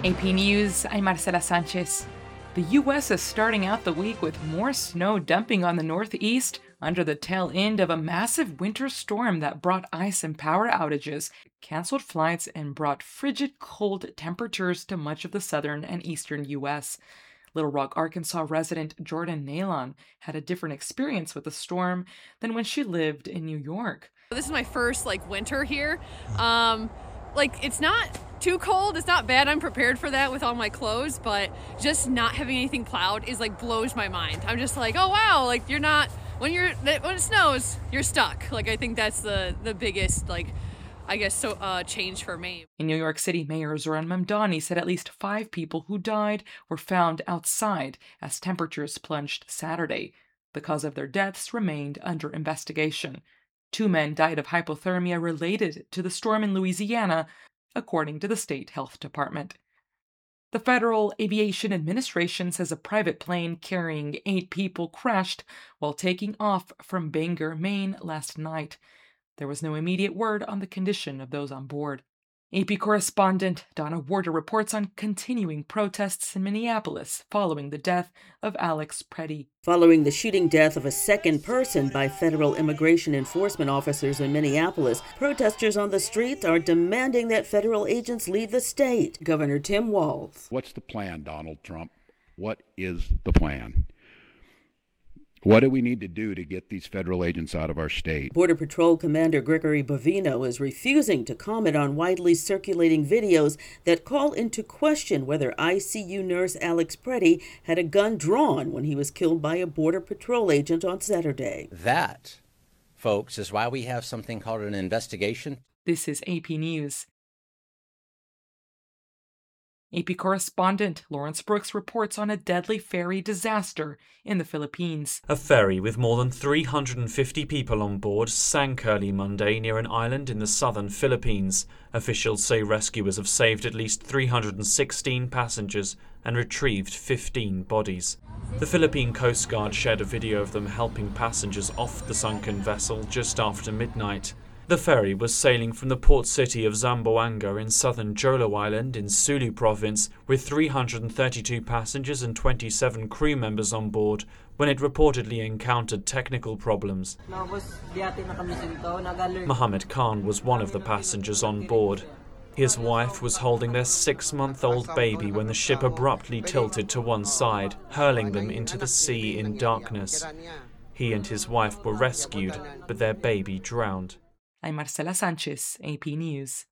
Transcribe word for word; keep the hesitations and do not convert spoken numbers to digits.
A P News, I'm Marcela Sanchez. The U S is starting out the week with more snow dumping on the Northeast under the tail end of a massive winter storm that brought ice and power outages, canceled flights, and brought frigid cold temperatures to much of the southern and eastern U S. Little Rock, Arkansas resident Jordan Nalon had a different experience with the storm than when she lived in New York. This is my first like winter here. Um, like it's not too cold, it's not bad. I'm prepared for that with all my clothes, but just not having anything plowed is like blows my mind. I'm just like, oh wow, like you're not when you're when it snows, you're stuck. Like I think that's the the biggest like I guess so uh, change for me. In New York City, Mayor Zohran Mamdani said at least five people who died were found outside as temperatures plunged Saturday. The cause of their deaths remained under investigation. Two men died of hypothermia related to the storm in Louisiana, according to the state health department. The Federal Aviation Administration says a private plane carrying eight people crashed while taking off from Bangor, Maine last night. There was no immediate word on the condition of those on board. A P correspondent Donna Warder reports on continuing protests in Minneapolis following the death of Alex Preddy. Following the shooting death of a second person by federal immigration enforcement officers in Minneapolis, protesters on the streets are demanding that federal agents leave the state. Governor Tim Walz. What's the plan, Donald Trump? What is the plan? What do we need to do to get these federal agents out of our state? Border Patrol Commander Gregory Bovino is refusing to comment on widely circulating videos that call into question whether I C U nurse Alex Preddy had a gun drawn when he was killed by a Border Patrol agent on Saturday. That, folks, is why we have something called an investigation. This is A P News. A P correspondent Lawrence Brooks reports on a deadly ferry disaster in the Philippines. A ferry with more than three hundred fifty people on board sank early Monday near an island in the southern Philippines. Officials say rescuers have saved at least three hundred sixteen passengers and retrieved fifteen bodies. The Philippine Coast Guard shared a video of them helping passengers off the sunken vessel just after midnight. The ferry was sailing from the port city of Zamboanga in southern Jolo Island in Sulu province with three hundred thirty-two passengers and twenty-seven crew members on board when it reportedly encountered technical problems. Mohammed Khan was one of the passengers on board. His wife was holding their six-month-old baby when the ship abruptly tilted to one side, hurling them into the sea in darkness. He and his wife were rescued, but their baby drowned. I'm Marcela Sanchez, A P News.